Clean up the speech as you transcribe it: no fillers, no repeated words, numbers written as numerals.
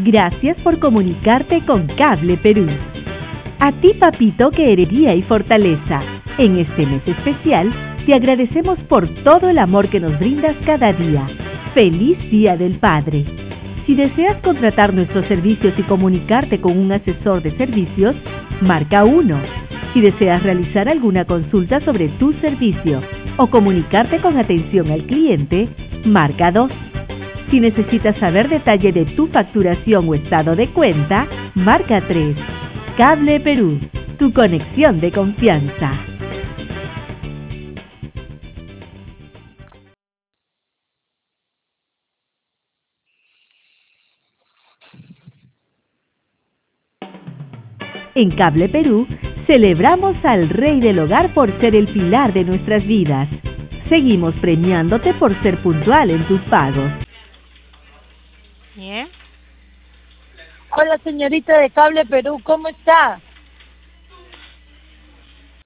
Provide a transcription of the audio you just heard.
Gracias por comunicarte con Cable Perú. A ti, papito, que eres guía y fortaleza. En este mes especial, te agradecemos por todo el amor que nos brindas cada día. ¡Feliz Día del Padre! Si deseas contratar nuestros servicios y comunicarte con un asesor de servicios, marca 1. Si deseas realizar alguna consulta sobre tu servicio o comunicarte con atención al cliente, marca 2. Si necesitas saber detalle de tu facturación o estado de cuenta, marca 3. Cable Perú, tu conexión de confianza. En Cable Perú, celebramos al Rey del Hogar por ser el pilar de nuestras vidas. Seguimos premiándote por ser puntual en tus pagos. Bien. Hola, señorita de Cable Perú, ¿cómo está?